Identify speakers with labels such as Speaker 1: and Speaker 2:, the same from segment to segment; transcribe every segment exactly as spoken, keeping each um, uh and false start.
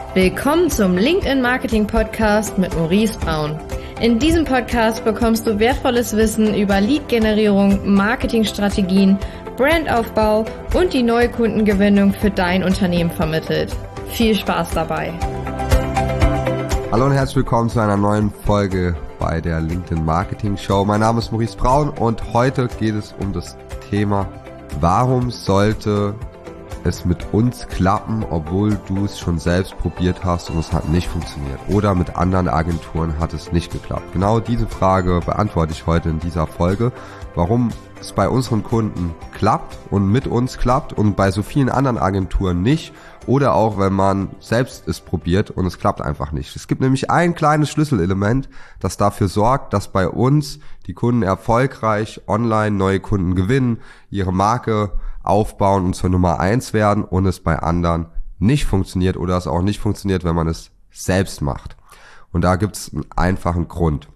Speaker 1: Willkommen zum LinkedIn Marketing Podcast mit Maurice Braun. In diesem Podcast bekommst du wertvolles Wissen über Lead-Generierung, Marketingstrategien, Brandaufbau und die neue Kundengewinnung für dein Unternehmen vermittelt. Viel Spaß dabei!
Speaker 2: Hallo und herzlich willkommen zu einer neuen Folge bei der LinkedIn Marketing Show. Mein Name ist Maurice Braun und heute geht es um das Thema, warum sollte es mit uns klappen, obwohl du es schon selbst probiert hast und es hat nicht funktioniert. Oder mit anderen Agenturen hat es nicht geklappt. Genau diese Frage beantworte ich heute in dieser Folge. Warum es bei unseren Kunden klappt und mit uns klappt und bei so vielen anderen Agenturen nicht. Oder auch, wenn man selbst es probiert und es klappt einfach nicht. Es gibt nämlich ein kleines Schlüsselelement, das dafür sorgt, dass bei uns die Kunden erfolgreich online neue Kunden gewinnen, ihre Marke aufbauen und zur Nummer eins werden und es bei anderen nicht funktioniert oder es auch nicht funktioniert, wenn man es selbst macht. Und da gibt es einen einfachen Grund.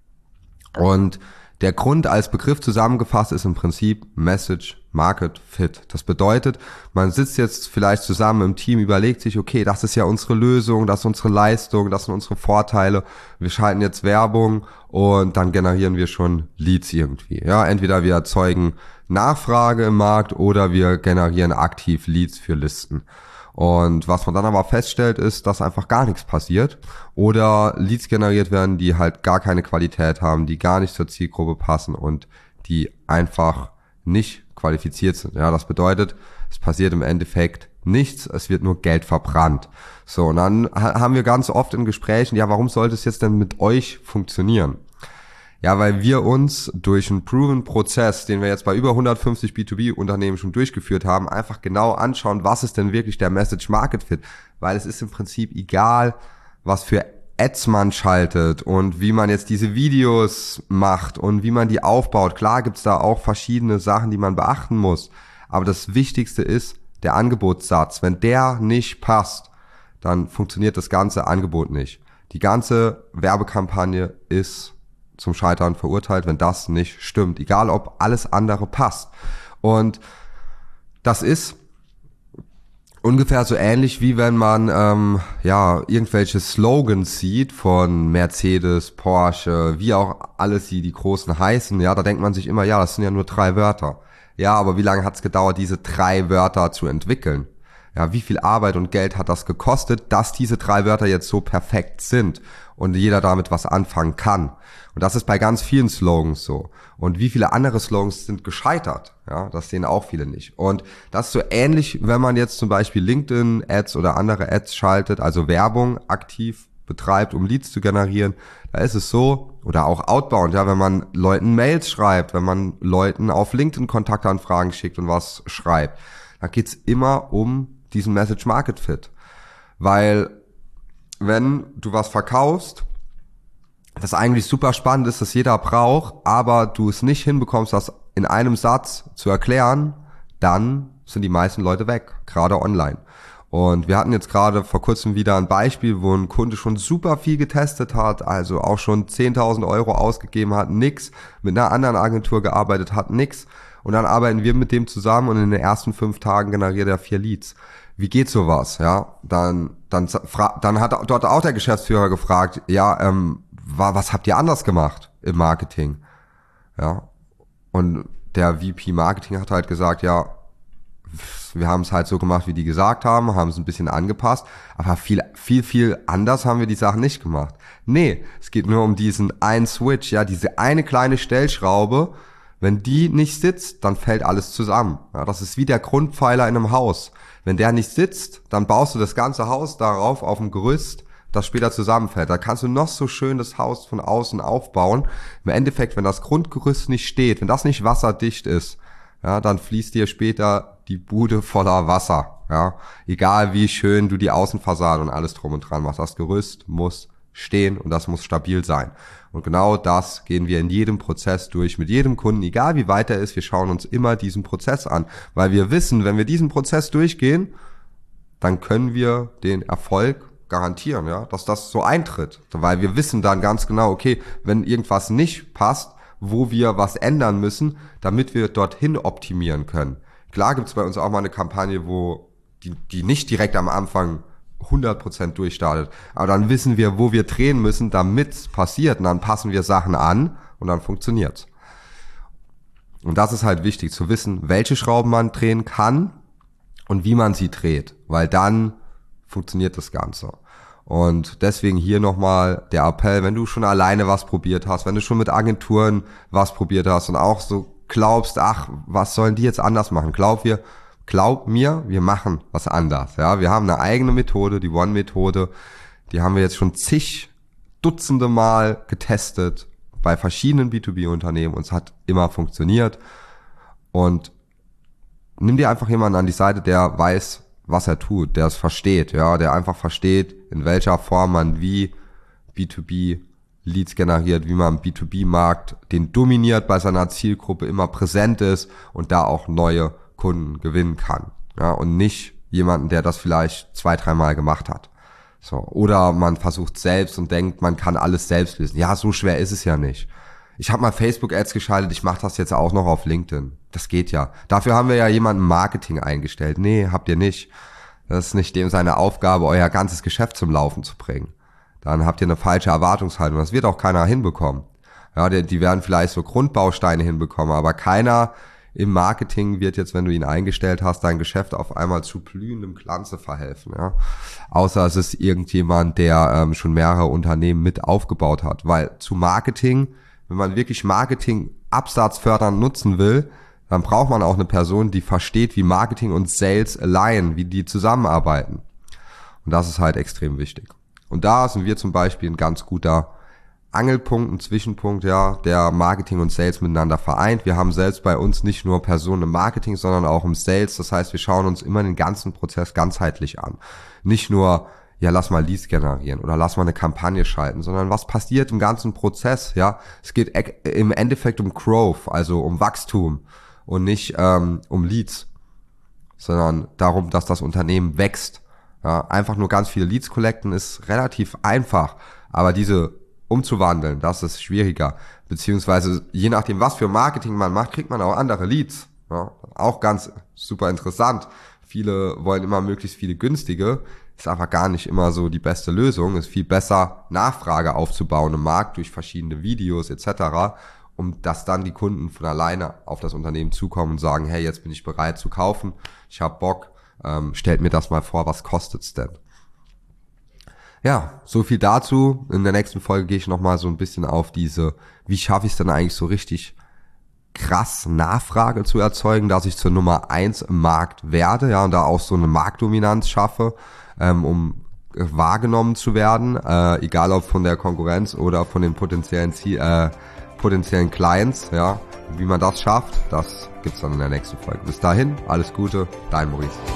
Speaker 2: Und der Grund als Begriff zusammengefasst ist im Prinzip Message Market Fit. Das bedeutet, man sitzt jetzt vielleicht zusammen im Team, überlegt sich, okay, das ist ja unsere Lösung, das ist unsere Leistung, das sind unsere Vorteile. Wir schalten jetzt Werbung und dann generieren wir schon Leads irgendwie. Ja, entweder wir erzeugen Nachfrage im Markt oder wir generieren aktiv Leads für Listen. Und was man dann aber feststellt, ist, dass einfach gar nichts passiert oder Leads generiert werden, die halt gar keine Qualität haben, die gar nicht zur Zielgruppe passen und die einfach nicht qualifiziert sind. Ja, das bedeutet, es passiert im Endeffekt nichts, es wird nur Geld verbrannt. So, und dann haben wir ganz oft in Gesprächen, ja, warum sollte es jetzt denn mit euch funktionieren? Ja, weil wir uns durch einen proven Prozess, den wir jetzt bei über hundertfünfzig B zwei B Unternehmen schon durchgeführt haben, einfach genau anschauen, was ist denn wirklich der Message Market Fit? Weil es ist im Prinzip egal, was für Ads man schaltet und wie man jetzt diese Videos macht und wie man die aufbaut. Klar gibt's da auch verschiedene Sachen, die man beachten muss. Aber das Wichtigste ist der Angebotssatz. Wenn der nicht passt, dann funktioniert das ganze Angebot nicht. Die ganze Werbekampagne ist zum Scheitern verurteilt, wenn das nicht stimmt. Egal, ob alles andere passt. Und das ist ungefähr so ähnlich, wie wenn man ähm, ja irgendwelche Slogans sieht von Mercedes, Porsche, wie auch alles die, die großen heißen. Ja, da denkt man sich immer, ja, das sind ja nur drei Wörter. Ja, aber wie lange hat es gedauert, diese drei Wörter zu entwickeln? Ja, wie viel Arbeit und Geld hat das gekostet, dass diese drei Wörter jetzt so perfekt sind und jeder damit was anfangen kann? Und das ist bei ganz vielen Slogans so. Und wie viele andere Slogans sind gescheitert? Ja, das sehen auch viele nicht. Und das ist so ähnlich, wenn man jetzt zum Beispiel LinkedIn-Ads oder andere Ads schaltet, also Werbung aktiv betreibt, um Leads zu generieren. Da ist es so, oder auch outbound, ja, wenn man Leuten Mails schreibt, wenn man Leuten auf LinkedIn Kontaktanfragen schickt und was schreibt, da geht's immer um diesen Message Market Fit. Weil wenn du was verkaufst, das eigentlich super spannend ist, dass jeder braucht, aber du es nicht hinbekommst, das in einem Satz zu erklären, dann sind die meisten Leute weg, gerade online. Und wir hatten jetzt gerade vor kurzem wieder ein Beispiel, wo ein Kunde schon super viel getestet hat, also auch schon zehntausend Euro ausgegeben hat, nix, mit einer anderen Agentur gearbeitet hat, nix. Und dann arbeiten wir mit dem zusammen und in den ersten fünf Tagen generiert er vier Leads. Wie geht sowas? Ja, dann dann dann hat dort auch der Geschäftsführer gefragt, ja, ähm, was habt ihr anders gemacht im Marketing? Ja, und der V P Marketing hat halt gesagt, ja, wir haben es halt so gemacht, wie die gesagt haben, haben es ein bisschen angepasst, aber viel, viel, viel anders haben wir die Sachen nicht gemacht. Nee, es geht nur um diesen einen Switch, ja, diese eine kleine Stellschraube. Wenn die nicht sitzt, dann fällt alles zusammen. Ja, das ist wie der Grundpfeiler in einem Haus. Wenn der nicht sitzt, dann baust du das ganze Haus darauf auf dem Gerüst, das später zusammenfällt. Da kannst du noch so schön das Haus von außen aufbauen. Im Endeffekt, wenn das Grundgerüst nicht steht, wenn das nicht wasserdicht ist, ja, dann fließt dir später die Bude voller Wasser. Ja, egal wie schön du die Außenfassade und alles drum und dran machst. Das Gerüst muss stehen und das muss stabil sein. Und genau das gehen wir in jedem Prozess durch, mit jedem Kunden, egal wie weit er ist, wir schauen uns immer diesen Prozess an, weil wir wissen, wenn wir diesen Prozess durchgehen, dann können wir den Erfolg garantieren, ja, dass das so eintritt, weil wir wissen dann ganz genau, okay, wenn irgendwas nicht passt, wo wir was ändern müssen, damit wir dorthin optimieren können. Klar gibt's bei uns auch mal eine Kampagne, wo die, die nicht direkt am Anfang hundert Prozent durchstartet. Aber dann wissen wir, wo wir drehen müssen, damit es passiert. Und dann passen wir Sachen an und dann funktioniert's. Und das ist halt wichtig, zu wissen, welche Schrauben man drehen kann und wie man sie dreht. Weil dann funktioniert das Ganze. Und deswegen hier nochmal der Appell, wenn du schon alleine was probiert hast, wenn du schon mit Agenturen was probiert hast und auch so glaubst, ach, was sollen die jetzt anders machen? Glaub wir, glaub mir, wir machen was anders. Ja, wir haben eine eigene Methode, die One-Methode, die haben wir jetzt schon zig Dutzende Mal getestet bei verschiedenen B zwei B-Unternehmen und es hat immer funktioniert. Und nimm dir einfach jemanden an die Seite, der weiß, was er tut, der es versteht, ja, der einfach versteht, in welcher Form man wie B zwei B Leads generiert, wie man im B zwei B-Markt den dominiert, bei seiner Zielgruppe immer präsent ist und da auch neue Kunden gewinnen kann, ja, und nicht jemanden, der das vielleicht zwei, dreimal gemacht hat. So, oder man versucht selbst und denkt, man kann alles selbst lösen. Ja, so schwer ist es ja nicht. Ich habe mal Facebook-Ads geschaltet, ich mache das jetzt auch noch auf LinkedIn. Das geht ja. Dafür haben wir ja jemanden im Marketing eingestellt. Nee, habt ihr nicht. Das ist nicht dem seine Aufgabe, euer ganzes Geschäft zum Laufen zu bringen. Dann habt ihr eine falsche Erwartungshaltung. Das wird auch keiner hinbekommen. Ja, die, die werden vielleicht so Grundbausteine hinbekommen, aber keiner im Marketing wird jetzt, wenn du ihn eingestellt hast, dein Geschäft auf einmal zu blühendem Glanze verhelfen. Ja? Außer es ist irgendjemand, der ähm, schon mehrere Unternehmen mit aufgebaut hat. Weil zu Marketing, wenn man wirklich Marketing absatzfördernd nutzen will, dann braucht man auch eine Person, die versteht, wie Marketing und Sales alignen, wie die zusammenarbeiten. Und das ist halt extrem wichtig. Und da sind wir zum Beispiel ein ganz guter Angelpunkt, ein Zwischenpunkt, ja, der Marketing und Sales miteinander vereint. Wir haben selbst bei uns nicht nur Personen im Marketing, sondern auch im Sales. Das heißt, wir schauen uns immer den ganzen Prozess ganzheitlich an. Nicht nur, ja, lass mal Leads generieren oder lass mal eine Kampagne schalten, sondern was passiert im ganzen Prozess, ja. Es geht im Endeffekt um Growth, also um Wachstum und nicht ähm, um Leads, sondern darum, dass das Unternehmen wächst. Ja, einfach nur ganz viele Leads collecten ist relativ einfach, aber diese umzuwandeln, das ist schwieriger. Beziehungsweise je nachdem, was für Marketing man macht, kriegt man auch andere Leads. Ja, auch ganz super interessant. Viele wollen immer möglichst viele günstige. Ist einfach gar nicht immer so die beste Lösung. Ist viel besser, Nachfrage aufzubauen im Markt durch verschiedene Videos et cetera, um dass dann die Kunden von alleine auf das Unternehmen zukommen und sagen, hey, jetzt bin ich bereit zu kaufen, ich habe Bock, ähm, stellt mir das mal vor, was kostet's denn? Ja, so viel dazu. In der nächsten Folge gehe ich nochmal so ein bisschen auf diese, wie schaffe ich es denn eigentlich so richtig krass Nachfrage zu erzeugen, dass ich zur Nummer eins im Markt werde, ja, und da auch so eine Marktdominanz schaffe, ähm, um wahrgenommen zu werden, äh, egal ob von der Konkurrenz oder von den potenziellen Ziel, äh, potenziellen Clients, ja. Wie man das schafft, das gibt's dann in der nächsten Folge. Bis dahin, alles Gute, dein Maurice.